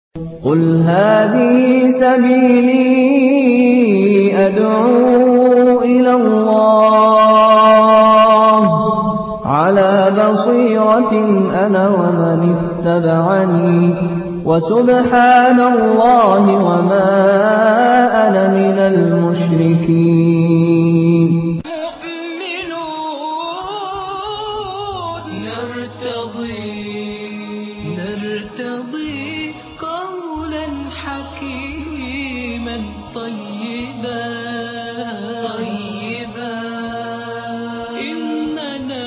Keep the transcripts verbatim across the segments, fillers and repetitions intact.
قل هذه سبيلي أدعو إلى الله على بصيرة أنا ومن اتبعني وسبحان الله وما أنا من المشركين. مؤمنون نرتضي نرتضي قولا حكيما طيبا طيبا إننا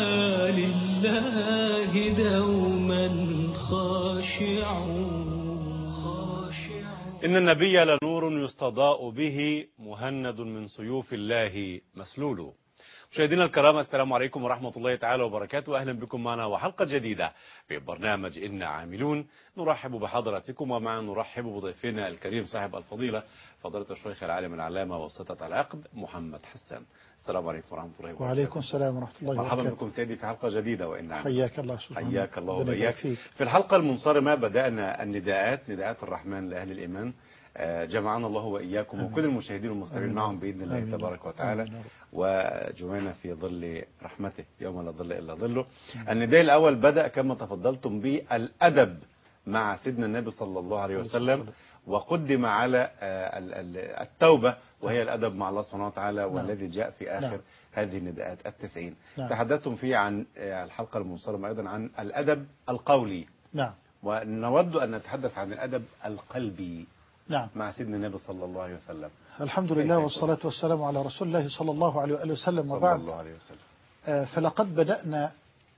لله دوما خاشعون خاشعون. إن النبي لنور يستضاء به مهند من سيوف الله مسلول. مشاهدينا الكرام، السلام عليكم ورحمة الله تعالى وبركاته. أهلا بكم معنا وحلقة جديدة في برنامج إنا عاملون. نرحب بحضراتكم ومعا نرحب بضيفنا الكريم صاحب الفضيلة فضيلة الشيخ العالم العلامة وسطة العقد محمد حسان. السلام عليكم ورحمة الله وبركاته. وعليكم السلام ورحمة الله وبركاته. مرحبا بكم سيدي في حلقة جديدة وإنا عاملون. حياك الله سبحانه. حياك الله وبياك. في الحلقة المنصرمة بدأنا النداءات نداءات الرحمن لأهل الإيمان. جمعنا الله وإياكم وكل المشاهدين والمستمعين معهم بإذن الله آمين. تبارك وتعالى آمين. وجمعنا في ظل رحمته يوم لا ظل إلا ظله. النداء الأول بدأ كما تفضلتم بالأدب مع سيدنا النبي صلى الله عليه وسلم، وقدم على التوبة وهي الأدب مع الله سبحانه وتعالى، والذي جاء في آخر هذه النداءات التسعين. تحدثتم فيه عن الحلقة المنصرمة أيضا عن الأدب القولي. نعم. ونود أن نتحدث عن الأدب القلبي. نعم. مع سيدنا النبي صلى الله عليه وسلم. الحمد لله والصلاة والسلام على رسول الله صلى الله عليه وآله وسلم، وبعد. صلى الله عليه وسلم. فلقد بدأنا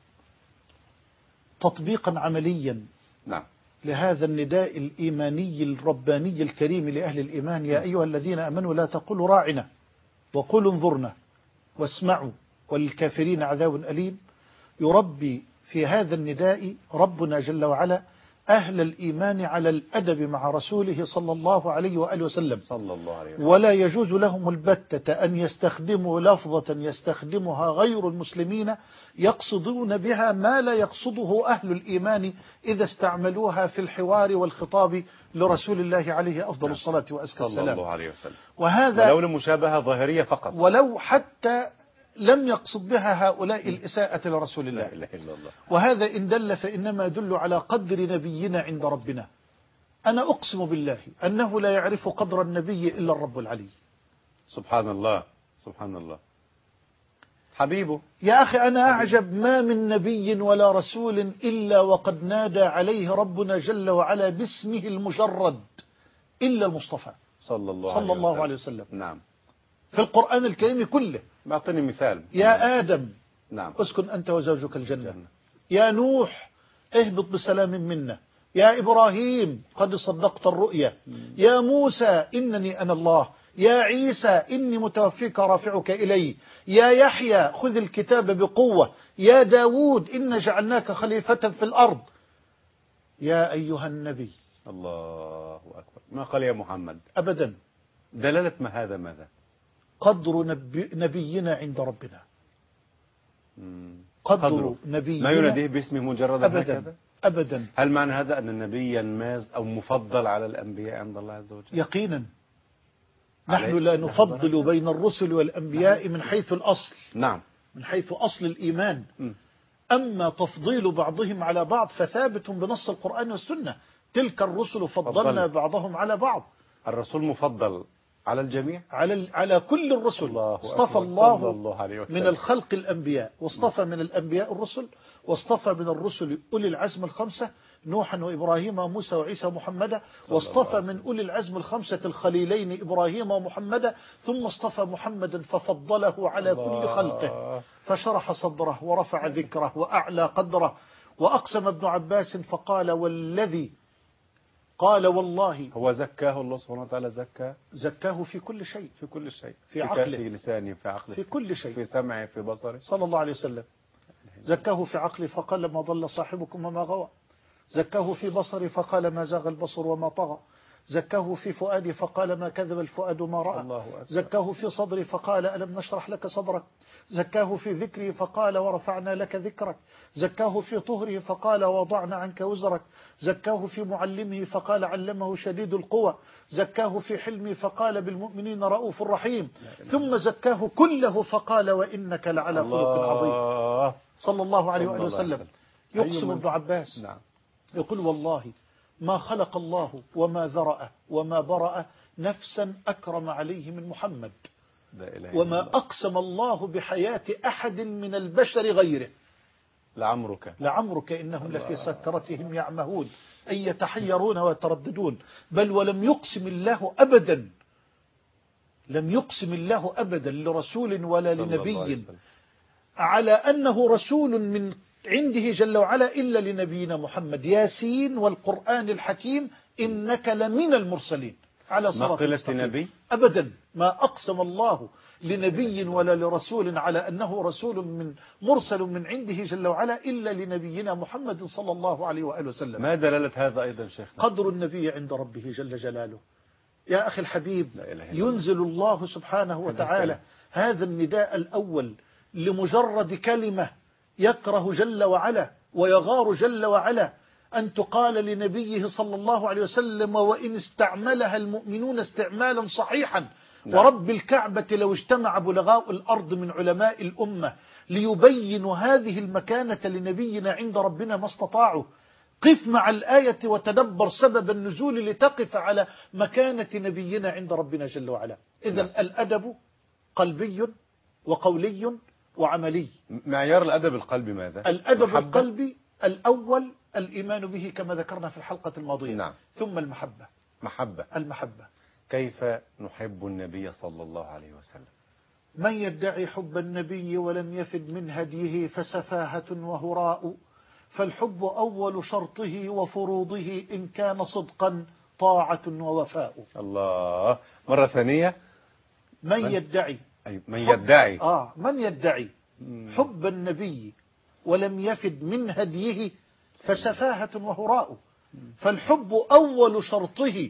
تطبيقا عمليا نعم. لهذا النداء الإيماني الرباني الكريم لأهل الإيمان. يا أيها الذين أمنوا لا تقولوا راعنا وقولوا انظرنا واسمعوا وللكافرين عذاب أليم. يربي في هذا النداء ربنا جل وعلا أهل الإيمان على الأدب مع رسوله صلى الله عليه وآله وسلم. صلى الله عليه وسلم. ولا يجوز لهم البتة أن يستخدموا لفظة يستخدمها غير المسلمين يقصدون بها ما لا يقصده أهل الإيمان إذا استعملوها في الحوار والخطاب لرسول الله عليه أفضل الصلاة وأزكى السلام صلى الله عليه وسلم. وهذا ولو لمشابهة ظاهرية فقط، ولو حتى لم يقصد بها هؤلاء الإساءة لرسول الله. لا إله إلا الله. وهذا إن دل فإنما يدل على قدر نبينا عند ربنا. أنا أقسم بالله أنه لا يعرف قدر النبي إلا الرب العلي. سبحان الله سبحان الله. حبيبه. يا أخي أنا أعجب ما من نبي ولا رسول إلا وقد نادى عليه ربنا جل وعلا باسمه المجرد إلا المصطفى صلى الله, صلى عليه, الله وسلم. عليه وسلم. نعم. في القرآن الكريم كله. أعطني مثال. يا آدم نعم. اسكن أنت وزوجك الجنة. جنة. يا نوح اهبط بسلام منا. يا إبراهيم قد صدقت الرؤيا. يا موسى إنني أنا الله. يا عيسى إني متوفيك رافعك إلي. يا يحيى خذ الكتاب بقوة. يا داود إن جعلناك خليفة في الأرض. يا أيها النبي. الله أكبر. ما قال يا محمد أبدا. دلالة ما هذا ماذا؟ قدر نبي نبينا عند ربنا. قدر, قدر نبينا ما يناديه باسمه مجرد أبدا هكذا؟ أبدا. هل معنى هذا أن النبي ينماز أو مفضل على الأنبياء عند الله عز وجل؟ يقينا. نحن لا نفضل بين الرسل والأنبياء من حيث الأصل. نعم. من حيث أصل الإيمان. م. أما تفضيل بعضهم على بعض فثابت بنص القرآن والسنة. تلك الرسل فضلنا فضل. بعضهم على بعض. الرسول مفضل على الجميع، على على كل الرسل. الله اصطفى الله, الله من الخلق الأنبياء، واصطفى من الأنبياء الرسل، واصطفى من الرسل أولي العزم الخمسة نوحا وإبراهيم وموسى وعيسى ومحمدا، واصطفى من أولي العزم الخمسة الخليلين إبراهيم ومحمدا، ثم اصطفى محمدا ففضله على كل خلقه فشرح صدره ورفع ذكره وأعلى قدره. وأقسم ابن عباس فقال والذي قال والله هو زكاه الله سبحانه وتعالى. زكاه زكاه في كل شيء. في كل شيء. في, في عقله، في لسانه، في عقله، في كل شيء، في سمعه، في بصره صلى الله عليه وسلم. زكاه في عقله فقال ما ضل صاحبكم وما غوى. زكاه في بصره فقال ما زاغ البصر وما طغى. زكاه في فؤادي فقال ما كذب الفؤاد ما رأى. الله أكبر. زكاه في صدري فقال ألم نشرح لك صدرك. زكاه في ذكري فقال ورفعنا لك ذكرك. زكاه في طهره فقال وضعنا عنك وزرك. زكاه في معلمه فقال علمه شديد القوى. زكاه في حلمه فقال بالمؤمنين رؤوف رحيم. ثم زكاه كله فقال وإنك لعلى خلق عظيم. الله. صلى الله عليه صلى وآله الله عليه وسلم. وسلم. يقسم أيوة. ابن عباس نعم. يقول والله ما خلق الله وما ذرأ وما برأ نفسا أكرم عليه من محمد، لا إله إلا وما الله. أقسم الله بحياة أحد من البشر غيره. لعمرك لعمرك إنهم الله. لفي سكرتهم يعمهون أي يتحيرون ويترددون. بل ولم يقسم الله أبدا، لم يقسم الله أبدا لرسول ولا صلى الله عليه لنبي وسلم. على أنه رسول من عنده جل وعلا إلا لنبينا محمد. ياسين والقرآن الحكيم إنك لمن المرسلين على ما صراط قلت مستقيم. نبي أبدا ما أقسم الله لنبي ولا لرسول على أنه رسول من مرسل من عنده جل وعلا إلا لنبينا محمد صلى الله عليه وآله وسلم. ما دلالة هذا أيضا شيخنا؟ قدر النبي عند ربه جل جلاله. يا أخي الحبيب، لا إله إلا الله. ينزل الله سبحانه وتعالى هذا النداء الأول لمجرد كلمة يكره جل وعلا ويغار جل وعلا أن تقال لنبيه صلى الله عليه وسلم وإن استعملها المؤمنون استعمالا صحيحا. نعم. ورب الكعبة لو اجتمع بلغاء الأرض من علماء الأمة ليبينوا هذه المكانة لنبينا عند ربنا ما استطاعوا. قف مع الآية وتدبر سبب النزول لتقف على مكانة نبينا عند ربنا جل وعلا. إذن نعم. الأدب قلبي وقولي وعملي. معيار الأدب القلبي ماذا؟ الأدب محبة؟ القلبي الأول الإيمان به كما ذكرنا في الحلقة الماضية. نعم. ثم المحبة. محبة. المحبة كيف نحب النبي صلى الله عليه وسلم؟ من يدعي حب النبي ولم يفد من هديه فسفاهة وهراء. فالحب أول شرطه وفروضه إن كان صدقا طاعة ووفاء. الله. مرة ثانية. من, من؟ يدعي أي من حب- يدعي آه من يدعي مم. حب النبي ولم يفد من هديه فسفاهة وهراء. فالحب أول شرطه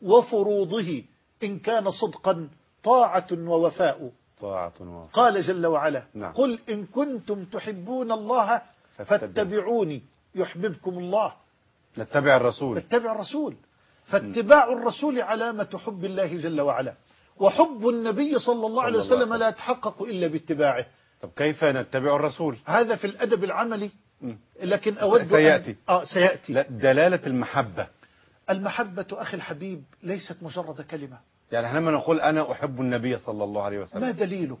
وفروضه إن كان صدقا طاعة ووفاء. طاعة ووفاء. قال جل وعلا نعم. قل إن كنتم تحبون الله فاتبعوني يحببكم الله. نتبع الرسول. فاتبع الرسول. فاتباع الرسول علامة حب الله جل وعلا. وحب النبي صلى الله عليه صلى الله وسلم عليه لا يتحقق إلا باتباعه. طب كيف نتبع الرسول؟ هذا في الأدب العملي. مم. لكن أود سيأتي. أن... آه سيأتي. لا، دلالة المحبة. المحبة أخي الحبيب ليست مجرد كلمة. يعني احنا لما نقول أنا أحب النبي صلى الله عليه وسلم ما دليلك؟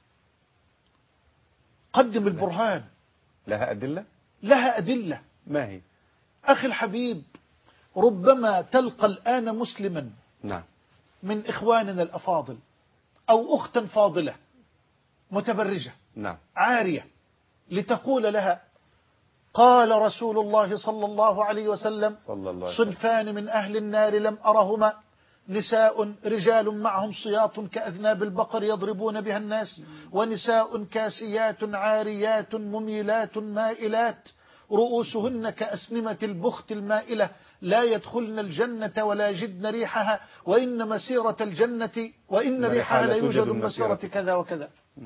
قدم البرهان. لها أدلة؟ لها أدلة. ما هي؟ أخي الحبيب، ربما تلقى الآن مسلما نعم. من إخواننا الأفاضل أو أختا فاضلة متبرجة نعم. عارية لتقول لها قال رسول الله صلى الله عليه وسلم صلى الله عليه وسلم. صنفان من أهل النار لم أرهما نساء رجال معهم صياط كأذناب البقر يضربون بها الناس ونساء كاسيات عاريات مميلات مائلات رؤوسهن كأسنمة البخت المائلة لا يدخلن الجنة ولا يجدن ريحها وإن مسيرة الجنة وإن ريحها لا يوجد مسيرة كذا وكذا.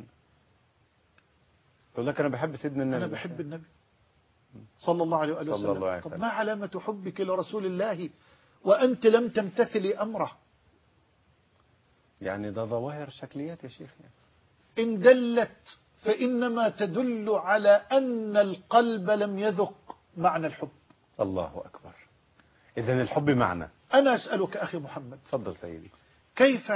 تقول لك أنا بحب سيدنا النبي. أنا بحب النبي صلى الله عليه وآله صلى الله عليه وسلم. وسلم. طب ما علامة حبك لرسول الله وأنت لم تمتثلي أمره؟ يعني ده ظواهر شكليات يا شيخ يعني. إن دلت فإنما تدل على أن القلب لم يذق معنى الحب. الله أكبر. إذن الحب معنى. أنا أسألك أخي محمد، تفضل سيدي. كيف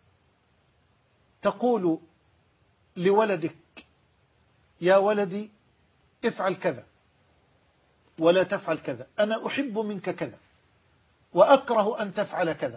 تقول لولدك يا ولدي افعل كذا ولا تفعل كذا، أنا أحب منك كذا وأكره أن تفعل كذا؟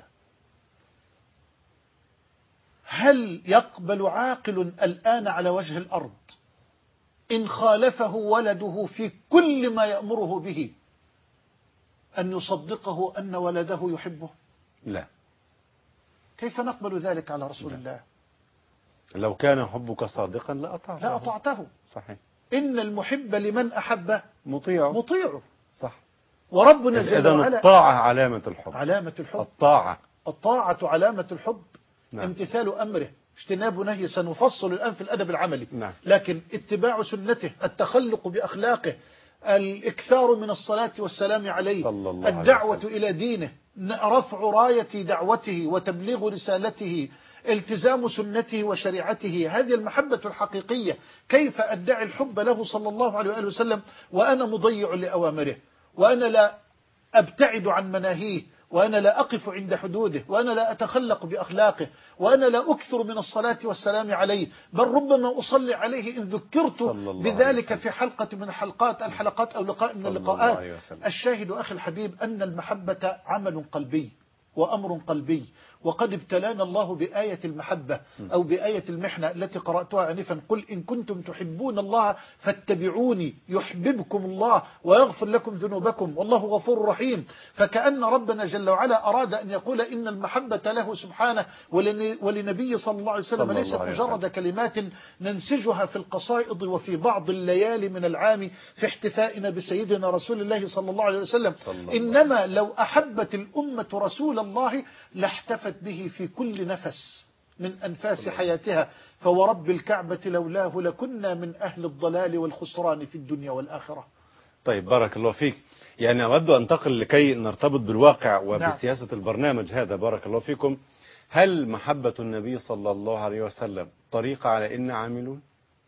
هل يقبل عاقل الآن على وجه الأرض إن خالفه ولده في كل ما يأمره به أن يصدقه أن ولده يحبه؟ لا. كيف نقبل ذلك على رسول لا. الله؟ لو كان حبك صادقا لأطعته. لا أطعته. صحيح. إن المحب لمن أحب مطيع. مطيعه. صح. وربنا جل إذن وعلا الطاعة علامة الحب. علامة الحب. الطاعة الطاعة علامة الحب. نعم. امتثال أمره، اجتناب نهي، سنفصل الآن في الأدب العملي. نعم. لكن اتباع سنته، التخلق بأخلاقه، الإكثار من الصلاة والسلام عليه، صلى الله عليه الدعوة وسلم. إلى دينه، رفع راية دعوته وتبليغ رسالته، التزام سنته وشريعته، هذه المحبة الحقيقية. كيف أدعي الحب له صلى الله عليه وآله وسلم وأنا مضيع لأوامره، وأنا لا أبتعد عن مناهيه، وأنا لا أقف عند حدوده، وأنا لا أتخلق بأخلاقه، وأنا لا أكثر من الصلاة والسلام عليه، بل ربما أصلي عليه إن ذكرت بذلك في حلقة من الحلقات الحلقات أو لقاء من اللقاءات. الشاهد أخي الحبيب أن المحبة عمل قلبي وأمر قلبي، وقد ابتلانا الله بآية المحبة أو بآية المحنة التي قرأتها آنفا: قل إن كنتم تحبون الله فاتبعوني يحببكم الله ويغفر لكم ذنوبكم والله غفور رحيم. فكأن ربنا جل وعلا أراد أن يقول إن المحبة له سبحانه ولنبي صلى الله عليه وسلم ليست مجرد كلمات ننسجها في القصائد وفي بعض الليالي من العام في احتفائنا بسيدنا رسول الله صلى الله عليه وسلم، إنما لو أحبت الأمة رسول الله لاحتفت به في كل نفس من أنفاس حياتها، فورب الكعبة لولاه لكنا من أهل الضلال والخسران في الدنيا والآخرة. طيب بارك الله فيك. يعني أود أن أنتقل لكي نرتبط بالواقع وبسياسة نعم. البرنامج هذا. بارك الله فيكم. هل محبة النبي صلى الله عليه وسلم طريقة على إن عاملون؟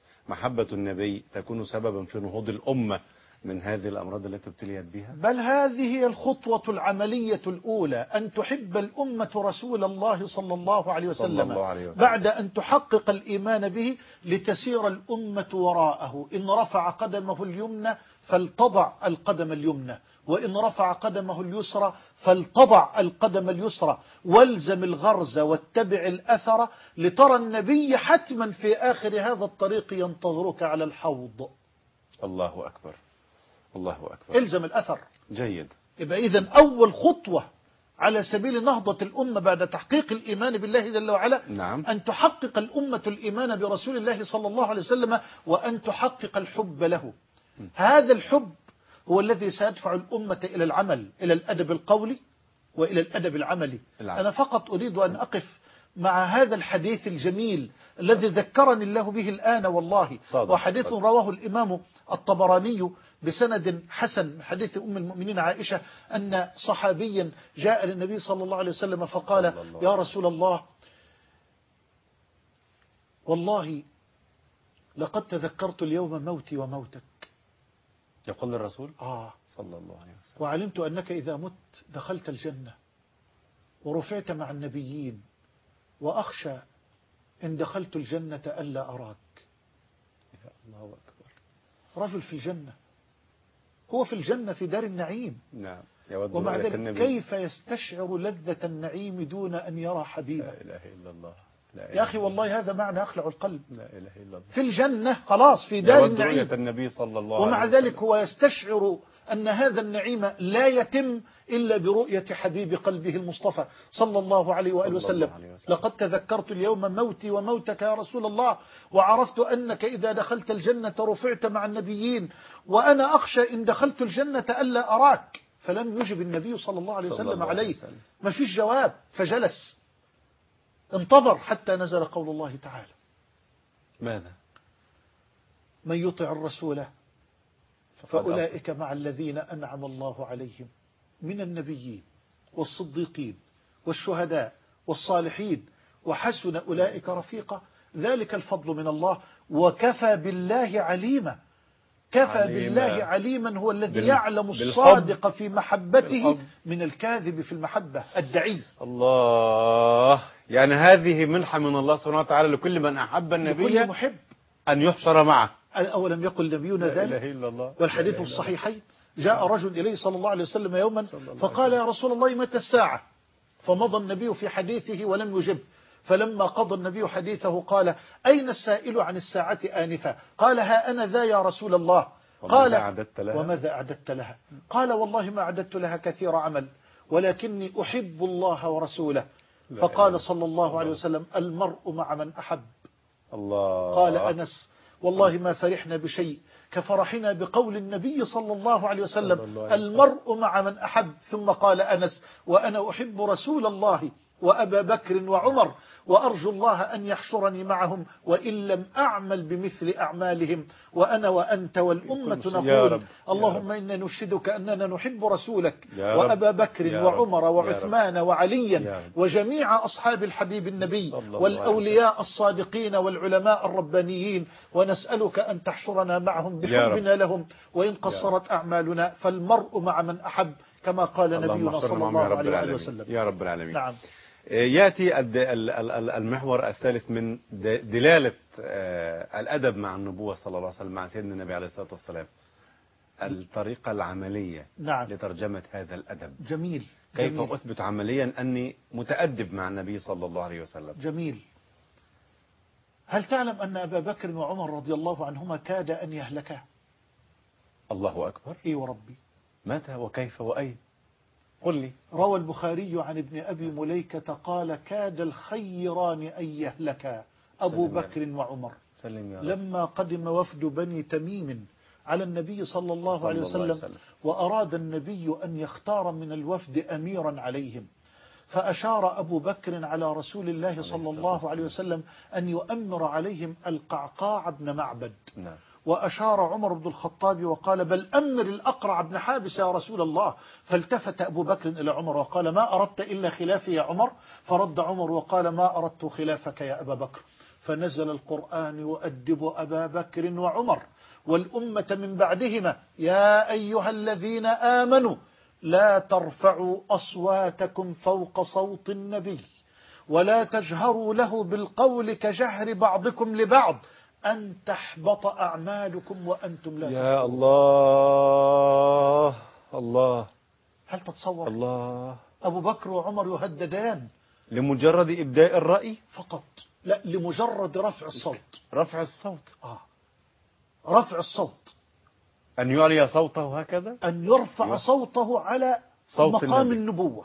محبة النبي تكون سببا في نهوض الأمة من هذه الأمراض التي ابتليت بها؟ بل هذه هي الخطوة العملية الأولى، أن تحب الأمة رسول الله صلى الله عليه وسلم, الله عليه وسلم. بعد أن تحقق الإيمان به لتسير الأمة وراءه. إن رفع قدمه اليمنى فلتضع القدم اليمنى، وإن رفع قدمه اليسرى فلتضع القدم اليسرى، والزم الغرز واتبع الأثر لترى النبي حتما في آخر هذا الطريق ينتظرك على الحوض. الله أكبر، الله أكبر. الزم الأثر. جيد. يبقى إذن أول خطوة على سبيل نهضة الأمة بعد تحقيق الإيمان بالله جل وعلا نعم. أن تحقق الأمة الإيمان برسول الله صلى الله عليه وسلم، وأن تحقق الحب له. م. هذا الحب هو الذي سيدفع الأمة إلى العمل، إلى الأدب القولي وإلى الأدب العملي. العمل. أنا فقط أريد أن أقف مع هذا الحديث الجميل الذي ذكرني الله به الآن والله، صادق. وحديث صادق. رواه الإمام الطبراني بسند حسن، حديث أم المؤمنين عائشة، أن صحابيا جاء للنبي صلى الله عليه وسلم فقال: يا رسول الله، والله لقد تذكرت اليوم موتي وموتك. يقول الرسول آه صلى الله عليه وسلم: وعلمت أنك إذا مت دخلت الجنة ورفعت مع النبيين، وأخشى إن دخلت الجنة ألا أراك. يا الله أكبر. رجل في الجنة، هو في الجنة في دار النعيم. نعم. ومع ذلك كيف يستشعر لذة النعيم دون أن يرى حبيبه؟ لا إله إلا الله. لا إله يا أخي والله هذا معنى أخلع القلب. لا إله إلا الله. في الجنة خلاص في دار النعيم، النبي صلى الله ومع عليه وسلم. ذلك هو يستشعر أن هذا النعيم لا يتم إلا برؤية حبيب قلبه المصطفى صلى الله عليه وآله وسلم. لقد تذكرت اليوم موتي وموتك يا رسول الله، وعرفت أنك إذا دخلت الجنة رفعت مع النبيين، وأنا أخشى إن دخلت الجنة ألا أراك. فلم يجب النبي صلى الله عليه وسلم عليه، ما فيش جواب، فجلس انتظر حتى نزل قول الله تعالى: ماذا؟ من يطع الرسول فأولئك مع الذين أنعم الله عليهم من النبيين والصديقين والشهداء والصالحين وحسن أولئك رفيقا، ذلك الفضل من الله وكفى بالله عليما. كفى عليما. بالله عليما هو الذي بال... يعلم الصادق بالحب. في محبته بالحب. من الكاذب في المحبة الدعي. الله، يعني هذه منحة من الله سبحانه وتعالى لكل من أحب النبي، لكل محب أن يحشر معه. أولم يقل نبينا ذلك؟ والحديث الصحيحين: جاء رجل إليه صلى الله عليه وسلم يوما فقال: يا رسول الله متى الساعة؟ فمضى النبي في حديثه ولم يجب، فلما قضى النبي حديثه قال: أين السائل عن الساعة آنفا؟ قال: ها أنا ذا يا رسول الله. قال: وماذا أعددت لها؟ قال: والله ما أعددت لها كثير عمل، ولكني أحب الله ورسوله. فقال صلى الله عليه وسلم: المرء مع من أحب. الله. قال أنس: والله ما فرحنا بشيء كفرحنا بقول النبي صلى الله عليه صلى الله وسلم: عليه وسلم. المرء مع من أحب. ثم قال أنس: وأنا أحب رسول الله وأبا بكر وعمر، وأرجو الله أن يحشرني معهم وإن لم أعمل بمثل أعمالهم، وأنا وأنت والأمة يا نقول: رب. اللهم إنا نشهدك أننا نحب رسولك يا رب. وأبا بكر يا رب. وعمر يا وعثمان رب. وعليا يا رب. وجميع أصحاب الحبيب النبي صلى الله والأولياء الصادقين والعلماء الربانيين، ونسألك أن تحشرنا معهم يا رب. بحبنا لهم، وإن قصرت أعمالنا فالمرء مع من أحب، كما قال اللهم نبينا احشرنا صلى معهم يا الله رب عليه وآله العالمين وسلم. يا رب العالمين. نعم. يأتي الد- ال- ال- ال- المحور الثالث من د- دلالة آه، الأدب مع النبوة صلى الله عليه وسلم مع سيدنا النبي عليه الصلاة والسلام، الطريقة العملية نعم. لترجمة هذا الأدب. جميل. كيف جميل. أثبت عمليا أني متأدب مع النبي صلى الله عليه وسلم؟ جميل. هل تعلم أن أبا بكر وعمر رضي الله عنهما كاد أن يهلكا؟ الله أكبر. إي وربي. متى وكيف وأين؟ قل لي. روى البخاري عن ابن أبي مليكة قال: كاد الخيران أن يهلكا أبو سلم يا بكر وعمر سلم يا رب. لما قدم وفد بني تميم على النبي صلى الله صلى عليه الله عليه وسلم، وسلم. وأراد النبي أن يختار من الوفد أميرا عليهم، فأشار أبو بكر على رسول الله صلى الله عليه وسلم أن يؤمر عليهم القعقاع بن معبد. نعم. وأشار عمر بن الخطاب وقال: بل أمر الأقرع بن حابس يا رسول الله. فالتفت أبو بكر إلى عمر وقال: ما أردت إلا خلافي يا عمر؟ فرد عمر وقال: ما أردت خلافك يا أبا بكر. فنزل القرآن يؤدب أبا بكر وعمر والأمة من بعدهما: يا أيها الذين آمنوا لا ترفعوا أصواتكم فوق صوت النبي ولا تجهروا له بالقول كجهر بعضكم لبعض أن تحبط أعمالكم وأنتم لا يا تشعرون. الله الله هل تتصور؟ الله. أبو بكر وعمر يهددان لمجرد إبداء الرأي فقط، لا، لمجرد رفع الصوت. رفع الصوت. آه. رفع الصوت، أن يعلي صوته هكذا، أن يرفع يرفع. صوته على صوت مقام النبي. النبوة،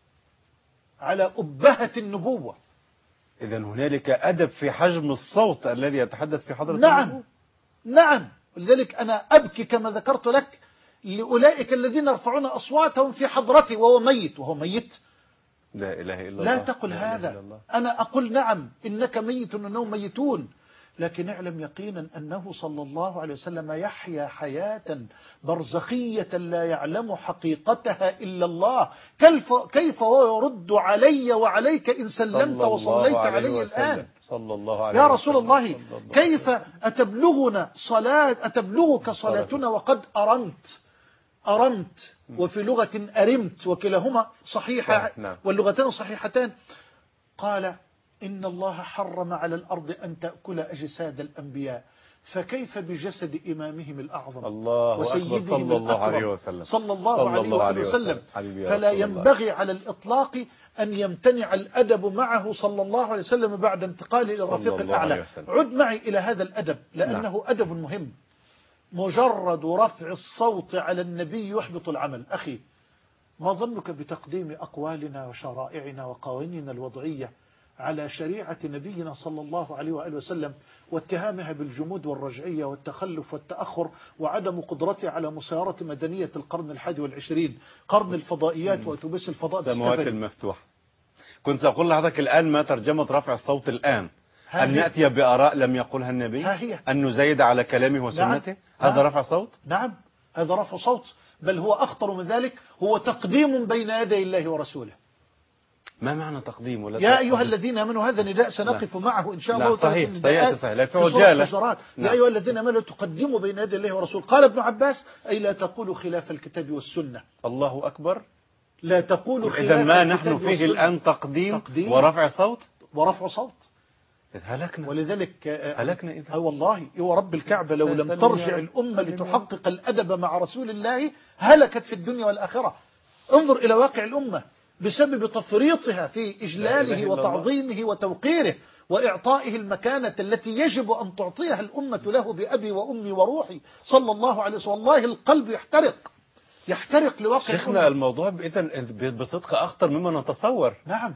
على أبهة النبوة. إذا هنالك أدب في حجم الصوت الذي يتحدث في حضرة نعم النبوة. نعم. ولذلك أنا أبكي كما ذكرت لك لأولئك الذين يرفعون أصواتهم في حضرتي وهو ميت. وهو ميت لا إله إلا الله. لا تقل لا إله إلا هذا. الله. أنا أقول نعم إنك ميت وأنهم ميتون، لكن اعلم يقينا أنه صلى الله عليه وسلم يحيا حياة برزخية لا يعلم حقيقتها إلا الله. كيف كيف هو يرد علي وعليك إن سلمت صلى وصليت الله عليه علي وسلم. الآن؟ صلى الله عليه يا وسلم. رسول الله، صلى الله عليه كيف وسلم. أتبلغنا صلاة أتبلغك صلاتنا وقد أرمت أرمت وفي لغة أرمت، وكلاهما صحيحة صحيح. نعم. واللغتين صحيحتان. قال: إن الله حرم على الأرض أن تأكل أجساد الأنبياء، فكيف بجسد إمامهم الأعظم الله أكبر. وسيدهم صلى الله عليه الأكرم وسلم. صلى الله صلى عليه الله وآله عليه وسلم. وسلم. حبيبي يا فلا رسول الله. ينبغي على الإطلاق أن يمتنع الأدب معه صلى الله عليه وسلم بعد انتقاله إلى الرفيق صلى الله عليه الأعلى. وسلم. عد معي إلى هذا الأدب لأنه نعم. أدب مهم. مجرد رفع الصوت على النبي يحبط العمل. أخي، ما ظنك بتقديم أقوالنا وشرائعنا وقوانيننا الوضعية على شريعة نبينا صلى الله عليه وآله وسلم، واتهامها بالجمود والرجعية والتخلف والتأخر وعدم قدرتها على مسيرة مدنية القرن الحادي والعشرين، قرن الفضائيات وأتوبيس الفضاء السماوات ديسكفري. المفتوحة. كنت سأقول لحضرتك الآن ما ترجمة رفع الصوت الآن، ها أن هي. نأتي بآراء لم يقولها النبي، ها هي. أن نزايد على كلامه وسنته. نعم. هذا نعم. رفع صوت. نعم، هذا رفع صوت، بل هو أخطر من ذلك، هو تقديم بين يدي الله ورسوله. ما معنى تقديم ولا يا تقديم؟ أيها الذين آمنوا، هذا نداء سنقف معه إن شاء لا، الله صحيح. تعالى في النداءات صحيح. صحيح. لا، في في سورة عجالة. الحجرات. نعم. يا أيها الذين آمنوا تقدموا بين يدي الله ورسوله. قال ابن عباس: أي لا تقولوا خلاف الكتاب والسنة. الله أكبر. لا تقولوا خلاف إذا ما الكتاب نحن فيه والسنة. الآن تقديم, تقديم ورفع صوت ورفع صوت. هلكنا. ولذلك هلكنا إذا. أي والله هو رب الكعبة لو لم ترجع الأمة لتحقق الأدب مع رسول الله هلكت في الدنيا والآخرة. انظر إلى واقع الأمة بسبب تفريطها في إجلاله وتعظيمه وتوقيره وإعطائه المكانة التي يجب أن تعطيها الأمة له بأبي وأمي وروحي صلى الله عليه وسلم. والله القلب يحترق يحترق لواقع شيخنا الأمة. الموضوع إذن بصدق أخطر مما نتصور. نعم.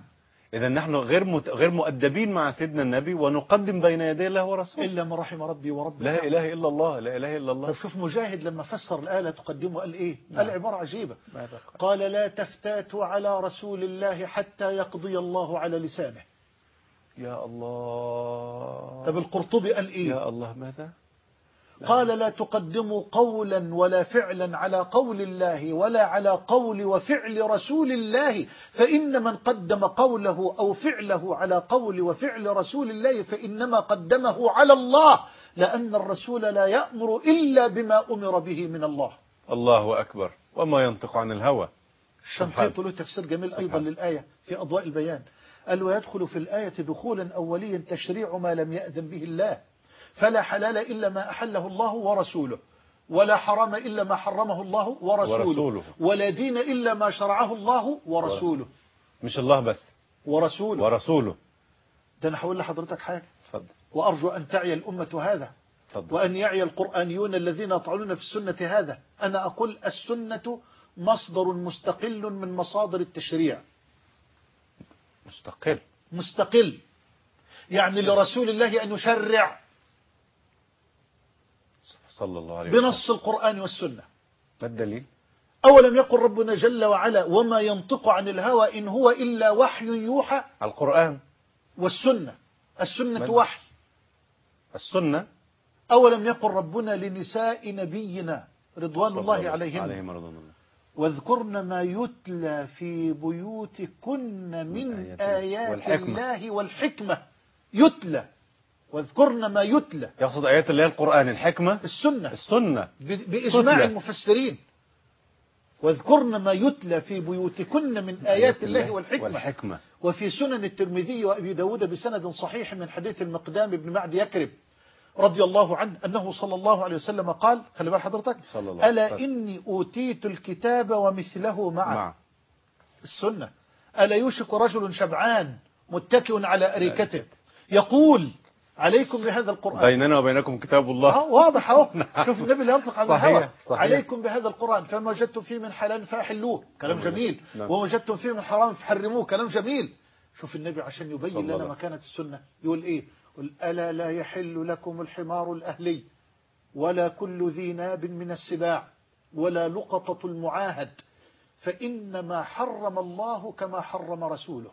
إذا نحن غير مت... غير مؤدبين مع سيدنا النبي ونقدم بين يدي الله ورسوله. إلا من رحم ربي وربك. لا إله إلا الله، لا إله إلا الله. طب شوف مجاهد لما فسر الآية لا تقدمه قال إيه؟ قال عبارة عجيبة. ماذا قال؟ قال لا تفتاتوا على رسول الله حتى يقضي الله على لسانه. يا الله. طب القرطبي قال إيه؟ يا الله ماذا؟ قال لا تقدموا قولا ولا فعلا على قول الله ولا على قول وفعل رسول الله، فإن من قدم قوله أو فعله على قول وفعل رسول الله فإنما قدمه على الله، لأن الرسول لا يأمر إلا بما أمر به من الله. الله أكبر. وما ينطق عن الهوى. الشنقيطي له تفسير جميل أيضا للآية في أضواء البيان، قال ويدخل في الآية دخولا أوليا تشريع ما لم يأذن به الله، فلا حلال إلا ما أحله الله ورسوله، ولا حرام إلا ما حرمه الله ورسوله, ورسوله. ولا دين إلا ما شرعه الله ورسوله. مش الله بس، ورسوله. ورسوله. ده أنا هقول لحضرتك حاجة، اتفضل. وأرجو أن تعي الأمة هذا، اتفضل. وأن يعي القرآنيون الذين يطعنون في السنة هذا. أنا أقول السنة مصدر مستقل من مصادر التشريع. مستقل. مستقل يعني لرسول الله أن يشرع صلى الله عليه وسلم بنص القرآن والسنة. ما الدليل؟ أولم يقل ربنا جل وعلا وما ينطق عن الهوى إن هو إلا وحي يوحى؟ القرآن والسنة، السنة من؟ وحي. السنة. أولم يقل ربنا لنساء نبينا رضوان الله عليهن عليهم رضوان الله واذكرن ما يتلى في بيوتكن من آيات الله والحكمة. يتلى، واذكرن ما يتلى. يقصد آيات الله القرآن، الحكمة السنة، السنة بإجماع تتلى. المفسرين. واذكرن ما يتلى في بيوتكن من آيات الله والحكمة. والحكمة. وفي سنن الترمذي وأبي داود بسند صحيح من حديث المقدام بن معد يكرب رضي الله عنه أنه صلى الله عليه وسلم قال، خلي بال حضرتك، ألا إني أوتيت الكتاب ومثله معه. مع. السنة. ألا يوشك رجل شبعان متكئ على أريكته يقول عليكم بهذا القرآن. بيننا وبينكم كتاب الله. آه واضح اهو. شوف النبي لا ينطق عن الهوى. صحيح. عليكم بهذا القرآن فما وجدتم فيه من حلال فأحلوه، كلام جميل. نعم. ووجدتم فيه من حرام فحرموه، كلام جميل. شوف النبي عشان يبين لنا مكانة السنة يقول إيه؟ قل ألا لا يحل لكم الحمار الأهلي ولا كل ذي ناب من السباع ولا لقطة المعاهد، فإنما حرم الله كما حرم رسوله.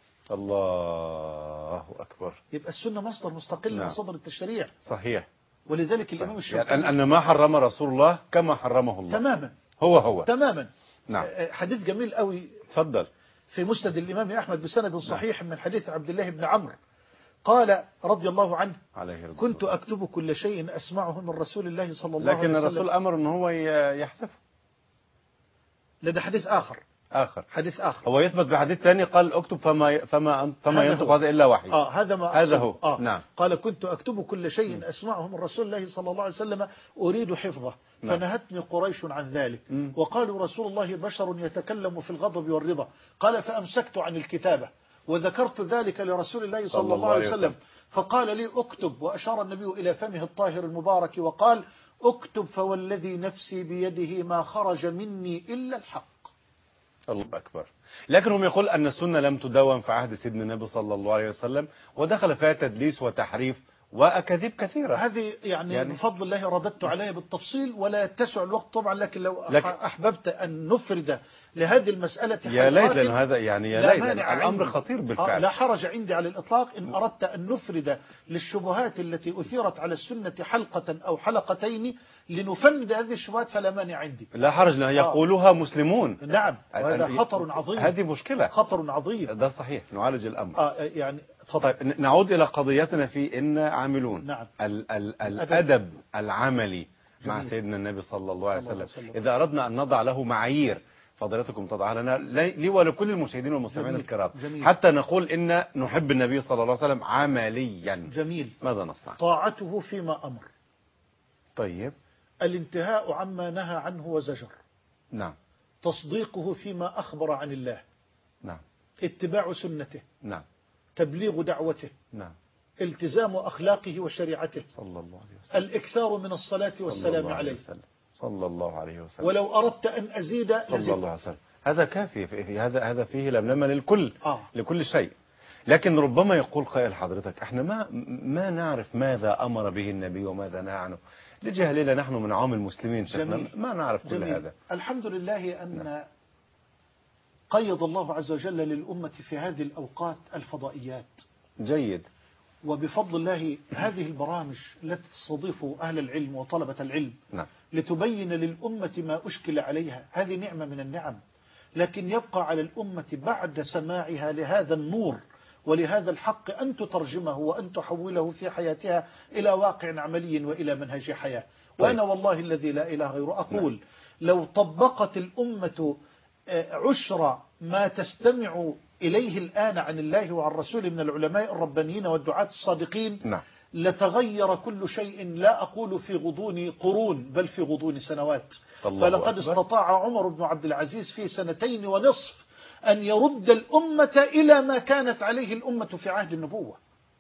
الله أكبر. يبقى السنة مصدر مستقل من مصادر التشريع. صحيح. ولذلك الإمام الشافعي يعني أن ما حرم رسول الله كما حرمه الله. تماما. هو هو. تماما. نعم. حديث جميل قوي. تفضل. في مسند الإمام أحمد بسند صحيح من حديث عبد الله بن عمرو قال رضي الله عنه عليه كنت أكتب كل شيء أسمعه من رسول الله صلى الله عليه وسلم. لكن الرسول أمر أنه هو يحذفه. لدى حديث آخر. آخر. حديث آخر. هو يثبت بحديث ثاني قال اكتب فما فما فما ينطق هذا إلا وحي. آه هذا ما هذا هو. آه. نعم. قال كنت أكتب كل شيء أسمعه من رسول الله صلى الله عليه وسلم أريد حفظه. نعم. فنهتني قريش عن ذلك. م. وقالوا رسول الله بشر يتكلم في الغضب والرضا. قال فأمسكت عن الكتابة وذكرت ذلك لرسول الله صلى, صلى الله عليه وسلم فقال لي اكتب، وأشار النبي إلى فمه الطاهر المبارك وقال اكتب فوالذي نفسي بيده ما خرج مني إلا الحق. الله أكبر. لكن هم يقول أن السنة لم تدون في عهد سيدنا النبي صلى الله عليه وسلم ودخل فيها تدليس وتحريف وأكاذيب كثيرة. هذه يعني, يعني بفضل الله رددت عليها بالتفصيل ولا يتسع الوقت طبعا، لكن لو لكن أحببت أن نفرد لهذه المسألة يا ليت، لأن هذا يعني يا ليت الأمر خطير بالفعل. لا حرج عندي على الإطلاق إن أردت أن نفرد للشبهات التي أثيرت على السنة حلقة أو حلقتين لنفند هذه الشبهات فلا مانع عندي. لا حرج، لأن يقولها مسلمون. نعم، وهذا خطر عظيم. هذه مشكلة. خطر عظيم. ده صحيح، نعالج الأمر. آه يعني طيب نعود إلى قضيتنا في إن عاملون. نعم. ال ال الأدب العملي جميل. مع سيدنا النبي صلى الله عليه وسلم. وسلم إذا أردنا أن نضع له معايير فضيلتكم تضعها لنا لي ولكل المشاهدين والمستمعين الكرام، حتى نقول إن نحب النبي صلى الله عليه وسلم عمليا. جميل. ماذا نصنع؟ طاعته فيما أمر. طيب. الانتهاء عما نهى عنه وزجر. نعم. تصديقه فيما أخبر عن الله. نعم. اتباع سنته. نعم. تبليغ دعوته. نعم. التزام أخلاقه وشريعته. صلى الله عليه وسلم. الإكثار من الصلاة والسلام عليه. صلى الله عليه وسلم. ولو أردت أن أزيد صلى الله عليه وسلم. هذا كافي في هذا هذا فيه لملمة للكل. آه. لكل شيء. لكن ربما يقول قائل حضرتك احنا ما ما نعرف ماذا امر به النبي وماذا نهى عنه، لجهلنا نحن من عوام المسلمين شيخنا ما نعرف كل جميل. هذا. الحمد لله أن نعم. قيض الله عز وجل للأمة في هذه الأوقات الفضائيات. جيد. وبفضل الله هذه البرامج التي تستضيف أهل العلم وطلبة العلم نعم. لتبين للأمة ما أشكل عليها، هذه نعمة من النعم. لكن يبقى على الأمة بعد سماعها لهذا النور ولهذا الحق أن تترجمه وأن تحوله في حياتها إلى واقع عملي وإلى منهج حياة. وأنا والله الذي لا إله غيره أقول لو طبقت الأمة عشر ما تستمع إليه الآن عن الله وعن رسوله من العلماء الربانيين والدعاة الصادقين نعم. لتغير كل شيء، لا أقول في غضون قرون بل في غضون سنوات. فلقد استطاع عمر بن عبد العزيز في سنتين ونصف أن يرد الأمة إلى ما كانت عليه الأمة في عهد النبوة.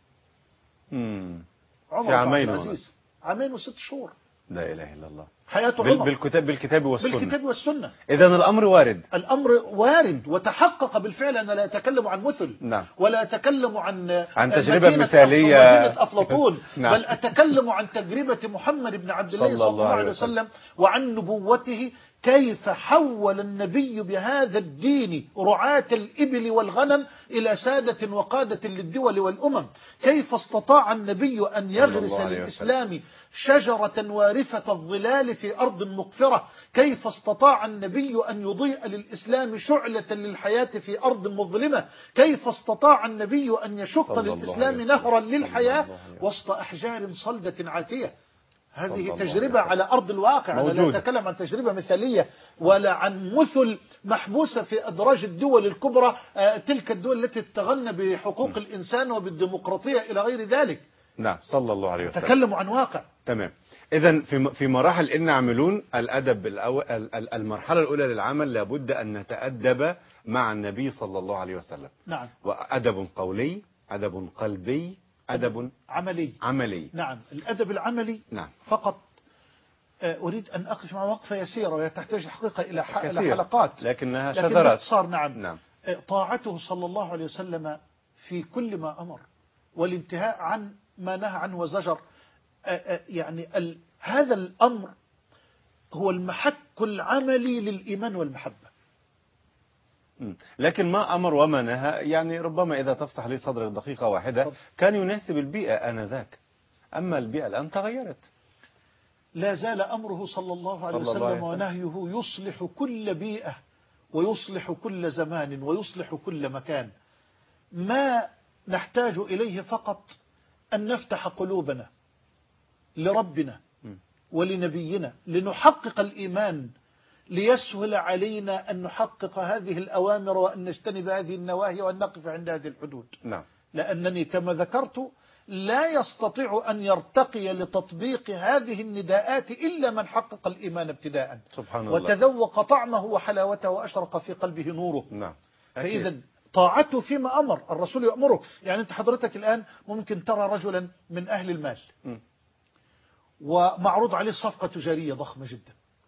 مم. عمر بن عبد العزيز عامين وست شهور. لا إله إلا الله. حياة بال عمر بالكتاب بالكتاب والسنة. بالكتاب والسنة. إذا الأمر وارد. الأمر وارد وتحقق بالفعل. أنا لا أتكلم عن مثل. نعم. ولا أتكلم عن عن تجربة مثالية مدينة أفلاطون. نعم. بل أتكلم عن تجربة محمد بن عبد الله صلى الله عليه وسلم وعن نبوته، كيف حول النبي بهذا الدين رعاة الإبل والغنم إلى سادة وقادة للدول والأمم، كيف استطاع النبي أن يغرس للإسلام شجرة وارفة الظلال في أرض مقفرة، كيف استطاع النبي أن يضيء للإسلام شعلة للحياة في أرض مظلمة، كيف استطاع النبي أن يشق للإسلام نهرا للحياة وسط أحجار صلدة عاتية. هذه تجربة على أرض الواقع. أنا لا أتكلم عن تجربة مثالية ولا عن مثل محبوسة في أدراج الدول الكبرى، تلك الدول التي تتغنى بحقوق الإنسان وبالديمقراطية إلى غير ذلك. نعم صلى الله عليه وسلم. أتكلم عن واقع. تمام. إذا في في مراحل إن عملون الأدب الأول، المرحلة الأولى للعمل لابد أن نتأدب مع النبي صلى الله عليه وسلم. نعم. وأدب قولي، أدب قلبي، أدب عملي. عملي. نعم. الأدب العملي. نعم. فقط أريد أن أقف مع وقفة يسيرة وهي تحتاج الحقيقة إلى حلقات لكنها لكن شذرات. باختصار نعم. نعم. طاعته صلى الله عليه وسلم في كل ما أمر والانتهاء عن ما نهى عنه وزجر. يعني ال... هذا الأمر هو المحك العملي للإيمان والمحبة. لكن ما أمر وما نهى يعني ربما إذا تفسح لي صدر دقيقة واحدة كان يناسب البيئة آنذاك، أما البيئة الآن تغيرت. لا زال أمره صلى الله عليه وسلم ونهيه يصلح كل بيئة ويصلح كل زمان ويصلح كل مكان. ما نحتاج إليه فقط أن نفتح قلوبنا لربنا ولنبينا لنحقق الإيمان، ليسهل علينا أن نحقق هذه الأوامر وأن نجتنب هذه النواهي وأن نقف عند هذه الحدود. نعم. لأنني كما ذكرت لا يستطيع أن يرتقي لتطبيق هذه النداءات إلا من حقق الإيمان ابتداء سبحان الله وتذوق طعمه وحلاوته وأشرق في قلبه نوره. نعم. فإذا طاعته فيما أمر الرسول يأمره. يعني أنت حضرتك الآن ممكن ترى رجلا من أهل المال م. ومعروض عليه صفقة تجارية ضخمة جدا،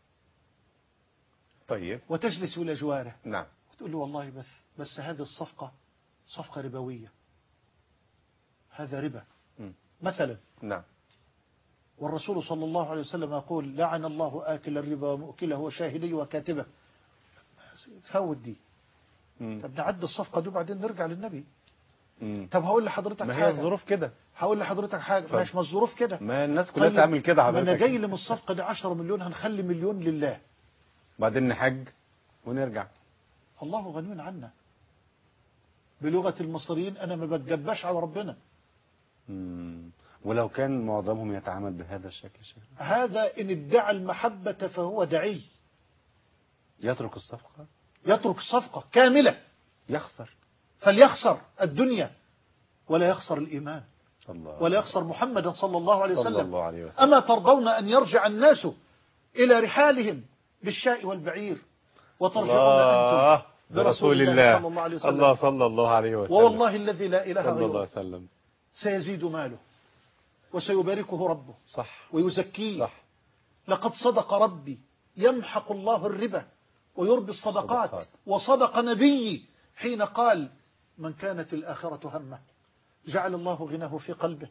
طيب، وتجلس إلى جواره. نعم. وتقول له والله بس بس هذه الصفقة صفقة ربوية، هذا ربا م. مثلا. نعم. والرسول صلى الله عليه وسلم يقول لعن الله آكل الربا ومؤكله وشاهدي وكاتبه. تفوت دي. م. طب نعد الصفقة دي وبعدين نرجع للنبي. م. طب هقول لحضرتك ما هي حاجة. الظروف كده. هقول لحضرتك حاجة. مش ما الظروف كده. ما الناس كلها طيب تعمل كده حضرتك. ما انا جاي لي من الصفقة دي عشرة مليون، هنخلي مليون لله. بعدين نحج ونرجع. الله غني عنا. بلغة المصريين أنا ما بتجباش على ربنا. مم. ولو كان معظمهم يتعامل بهذا الشكل شيء. هذا إن ادعى المحبة فهو دعي. يترك الصفقة. يترك الصفقة كاملة. يخسر. فليخسر الدنيا ولا يخسر الإيمان. الله. ولا يخسر محمدا صلى الله عليه وسلم. صلى الله عليه وسلم. أما ترضون أن يرجع الناس إلى رحالهم بالشاء والبعير وترجعون أنتم برسول الله صلى الله عليه وسلم. الله صلى الله عليه وسلم. ووالله الذي لا إله غيره صلى الله عليه وسلم. سيزيد ماله وسيباركه ربه. صح. ويزكيه. صح. لقد صدق ربي يمحق الله الربا ويربي الصدقات. صدقات. وصدق نبي حين قال من كانت الآخرة همه جعل الله غناه في قلبه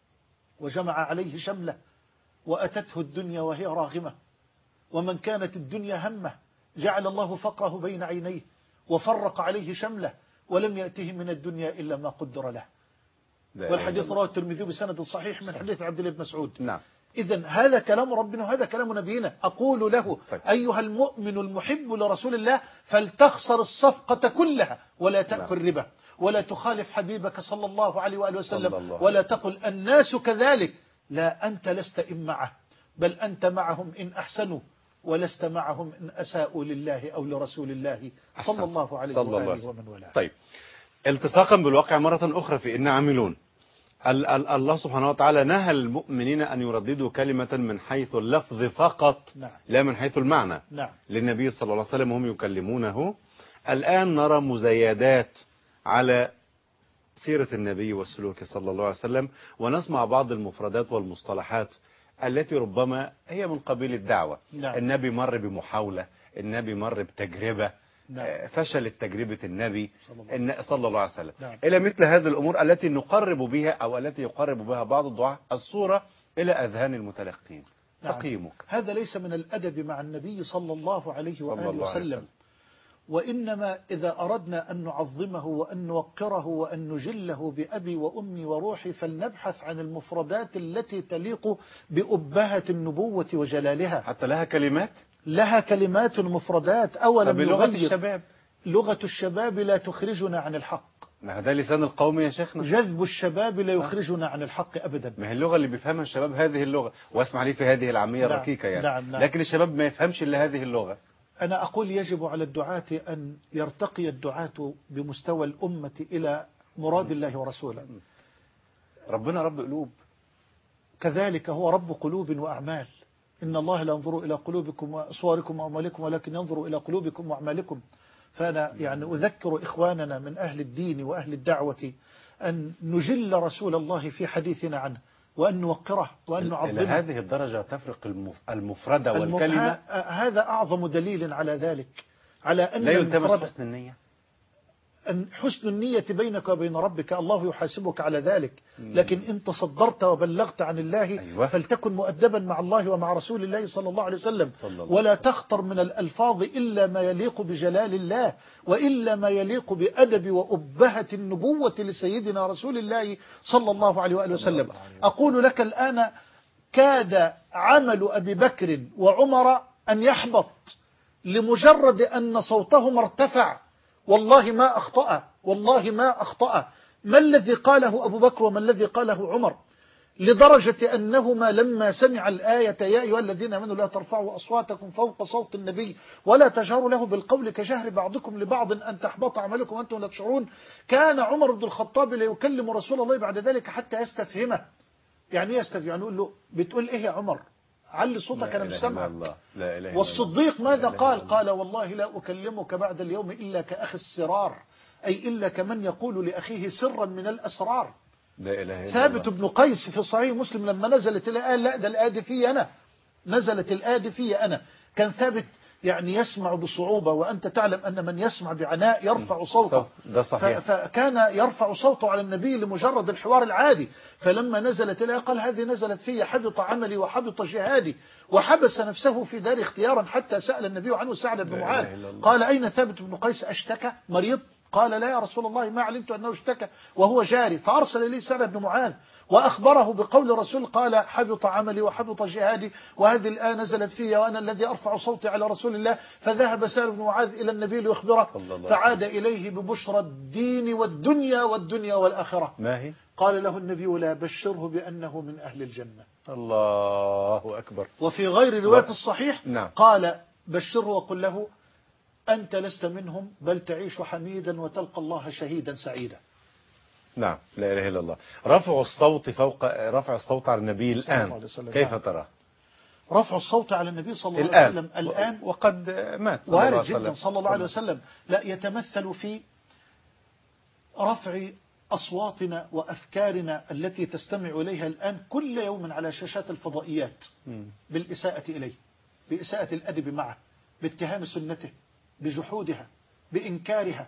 وجمع عليه شمله وأتته الدنيا وهي راغمة، ومن كانت الدنيا همه جعل الله فقره بين عينيه وفرق عليه شمله ولم يأته من الدنيا إلا ما قدر له. والحديث رواه الترمذي بسند صحيح من حديث عبد الله بن مسعود. نعم. إذن هذا كلام ربنا وهذا كلام نبينا. أقول له طيب. أيها المؤمن المحب لرسول الله فلتخسر الصفقة كلها ولا تأكل ربا ولا تخالف حبيبك صلى الله عليه وآله وسلم ولا تقل الناس كذلك. لا، أنت لست إن معه بل أنت معهم إن أحسنوا ولست معهم إن أساءوا لله أو لرسول الله صلى الله عليه وآله ومن والاه. طيب، التصاقا بالواقع مرة أخرى في إن عاملون، الله سبحانه وتعالى نهى المؤمنين أن يرددوا كلمة من حيث اللفظ فقط. نعم. لا من حيث المعنى. نعم. للنبي صلى الله عليه وسلم هم يكلمونه. الآن نرى مزايدات على سيرة النبي والسلوك صلى الله عليه وسلم، ونسمع بعض المفردات والمصطلحات التي ربما هي من قبيل الدعوة. نعم. النبي مر بمحاولة، النبي مر بتجربة. نعم. فشلت تجربة النبي صلى الله عليه وسلم. نعم. إلى مثل هذه الأمور التي نقرب بها أو التي يقرب بها بعض الدعاة الصورة إلى أذهان المتلقين. نعم. تقييمك. هذا ليس من الأدب مع النبي صلى الله عليه صلى وآله الله عليه وسلم. وسلم. وإنما إذا أردنا أن نعظمه وأن نوقره وأن نجله بأبي وأمي وروحي فلنبحث عن المفردات التي تليق بأبهة النبوة وجلالها. حتى لها كلمات لها كلمات مفردات. أولا بلغة نغير الشباب. لغة الشباب لا تخرجنا عن الحق. ما هذا لسان القوم يا شيخنا. جذب الشباب لا يخرجنا عن الحق أبدا. ما هي اللغة اللي بيفهمها الشباب هذه اللغة، واسمع لي في هذه العامية نعم. الركيكة يعني. نعم. نعم. لكن الشباب ما يفهمش إلا هذه اللغة. أنا أقول يجب على الدعاة أن يرتقي الدعاة بمستوى الأمة إلى مراد الله ورسوله. ربنا رب قلوب، كذلك هو رب قلوب وأعمال. إن الله لا ينظر إلى قلوبكم وأصواركم وأعمالكم ولكن ينظر إلى قلوبكم وأعمالكم. فأنا يعني أذكر إخواننا من أهل الدين وأهل الدعوة أن نجل رسول الله في حديثنا عنه وأن نوقره وأن نعظمه. إلى هذه الدرجة تفرق المفردة والكلمة. هذا أعظم دليل على ذلك، على أن لا يلتمس حسن النية. أن حسن النية بينك وبين ربك الله يحاسبك على ذلك، لكن إن تصدرت وبلغت عن الله أيوة. فلتكن مؤدبا مع الله ومع رسول الله صلى الله عليه وسلم، الله ولا تختر من الألفاظ إلا ما يليق بجلال الله وإلا ما يليق بأدب وأبهة النبوة لسيدنا رسول الله صلى الله عليه وآله وسلم. أقول لك الآن كاد عمل أبي بكر وعمر أن يحبط لمجرد أن صوتهما ارتفع. والله ما أخطأ، والله ما أخطأ. ما الذي قاله أبو بكر وما الذي قاله عمر؟ لدرجة أنهما لما سمع الآية يا أيها الذين آمنوا لا ترفعوا أصواتكم فوق صوت النبي ولا تجهروا له بالقول كجهر بعضكم لبعض أن تحبط عملكم وأنتم لا تشعرون، كان عمر بن الخطاب لا يكلم رسول الله بعد ذلك حتى يستفهمه. يعني يستفهم، يعني يقول له بتقول إيه يا عمر؟ علي صوتك أنا مش سامعك. والصديق ماذا قال؟ قال والله لا أكلمك بعد اليوم إلا كأخي السرار، أي إلا كمن يقول لأخيه سرا من الأسرار. لا إله إلا ثابت الله. بن قيس في صحيح مسلم لما نزلت الآية لا ده الآية في أنا نزلت الآية في أنا كان ثابت يعني يسمع بصعوبة، وأنت تعلم أن من يسمع بعناء يرفع صوته. ده صحيح. فكان يرفع صوته على النبي لمجرد الحوار العادي. فلما نزلت الآية قال هذه نزلت في حبط عملي وحبط جهادي، وحبس نفسه في دار اختيارا حتى سأل النبي عنه سعد بن معاذ قال أين ثابت بن قيس أشتكى مريض؟ قال لا يا رسول الله ما علمت أنه اشتكى وهو جاري. فأرسل إليه سعد بن معاذ وأخبره بقول الرسول قال حبط عملي وحبط جهادي وهذه الآية نزلت فيها وأنا الذي أرفع صوتي على رسول الله. فذهب سعد بن معاذ إلى النبي ليخبره فعاد إليه ببشرى الدين والدنيا والدنيا والآخرة. ما هي؟ قال له النبي لا بشره بأنه من أهل الجنة. الله أكبر. وفي غير رواية الصحيح نعم. قال بشره وقل له أنت لست منهم بل تعيش حميدا وتلقى الله شهيدا سعيدا. نعم. لا إله إلا الله. رفع الصوت فوق رفع الصوت على النبي الآن كيف ترى؟ رفع الصوت على النبي صلى الله عليه وسلم الآن وقد مات وارد جدا صلى الله عليه وسلم. لا يتمثل في رفع أصواتنا وأفكارنا التي تستمع إليها الآن كل يوم على شاشات الفضائيات بالإساءة إليه، بإساءة الأدب معه، باتهام سنته، بجحودها، بإنكارها.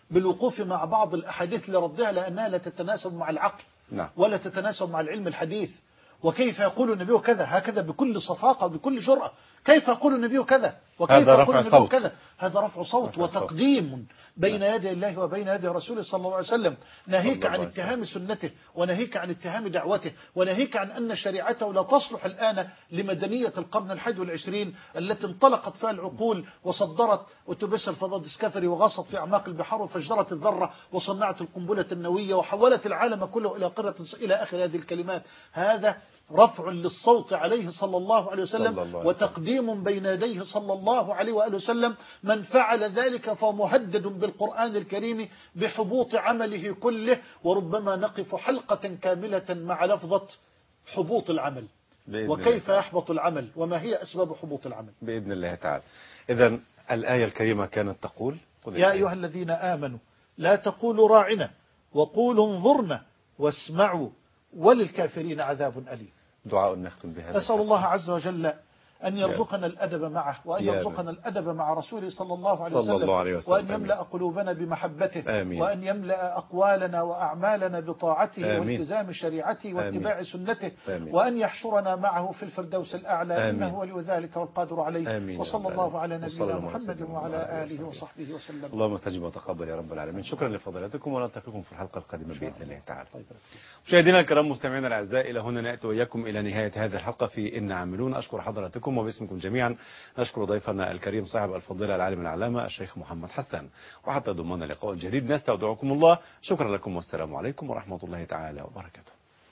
بالوقوف مع بعض الأحاديث لردها لأنها لا تتناسب مع العقل نعم. ولا تتناسب مع العلم الحديث. وكيف يقول النبي كذا هكذا بكل صفاقة وبكل جرأة؟ كيف يقول النبي كذا وكيف هذا يقول رفع النبي صوت. كذا؟ هذا رفع صوت رفع صوت. وتقديم بين يدي الله وبين يدي رسوله صلى الله عليه وسلم. ناهيك صلى عن الله عليه اتهام سنته، وناهيك عن اتهام دعوته، وناهيك عن أن شريعته لا تصلح الآن لمدنية القرن الحادي والعشرين التي انطلقت فيها العقول وصدرت أتوبيس الفضاء ديسكفري وغصت في أعماق البحار وفجرت الذرة وصنعت القنبلة النووية وحولت العالم كله إلى قرة إلى آخر هذه الكلمات. هذا رفع للصوت عليه صلى الله عليه وسلم صلى الله عليه وتقديم بين يديه صلى الله عليه وآله وسلم. من فعل ذلك فهو مهدد بالقرآن الكريم بحبوط عمله كله، وربما نقف حلقة كاملة مع لفظة حبوط العمل. وكيف يحبط العمل وما هي أسباب حبوط العمل بإذن الله تعالى. إذن الآية الكريمة كانت تقول يا أيها الذين آمنوا لا تقولوا راعنا وقولوا انظرنا واسمعوا وللكافرين عذاب أليم. دعاء نختم بهذا. أسأل الله عز وجل أن يرزقنا الأدب معه، وأن يا يرزقنا الأدب مع رسوله صلى الله عليه صلى وسلم, الله عليه وسلم. وأن يملأ قلوبنا بمحبته، آمين. وأن يملأ أقوالنا وأعمالنا بطاعته آمين. والتزام شريعته واتباع سنته، آمين. وأن يحشرنا معه في الفردوس الأعلى، آمين. إنه ولي ذلك والقادر عليه. آمين. وصلى الله على نبينا وصلى الله محمد وسلم وعلى وبارك آله وسلم. وصحبه وسلم. اللهم استجب وتقبل يا رب العالمين. شكرا لفضيلتكم، ونلتقيكم في الحلقة القادمة بإذن الله تعالى. مشاهدينا الكرام، مستمعينا الأعزاء، إلى هنا نأتي وإياكم إلى نهاية هذه الحلقة في إن عاملون. أشكر حضراتكم وباسمكم جميعا نشكر ضيفنا الكريم صاحب الفضيلة العالم العلامة الشيخ محمد حسان. وحتى ضمن لقاء جديد نستودعكم الله. شكرا لكم والسلام عليكم ورحمة الله تعالى وبركاته.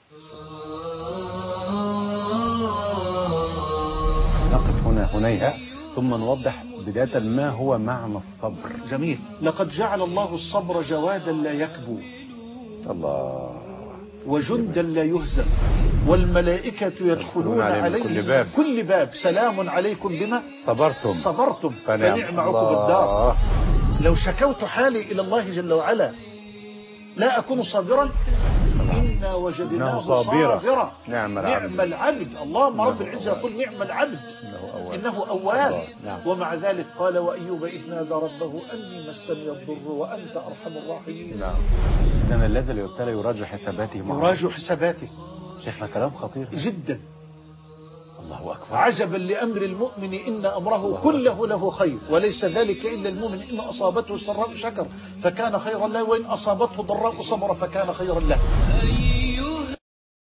نقف هنا هنيهة ثم نوضح بداية ما هو معنى الصبر. جميل. لقد جعل الله الصبر جوادا لا يكبو، الله، وجندا لا يهزم، والملائكة يدخلون عليهم من كل باب. كل باب سلام عليكم بما صبرتم صبرتم فنعم فنعم عقب الدار. لو شكوت حالي إلى الله جل وعلا لا أكون صابرا، إنا وجدناه صابرا, صابرا. نعم العبد, نعم العبد. اللهم رب العزة يقول نعم العبد إنه, إنه أواب. نعم. ومع ذلك قال وأيوب إذ نادى ربه أني مسني الضر وأنت أرحم الراحمين. نعم. إذن الذي يبتلى يراجع حساباته معه. يراجع حساباته. شيخنا كلام خطير جدا. الله أكبر. عجبا لأمر المؤمن إن أمره كله له خير، وليس ذلك إلا المؤمن إن أصابته سراء شكر فكان خيرا له، وإن أصابته ضراء صبر فكان خيرا له.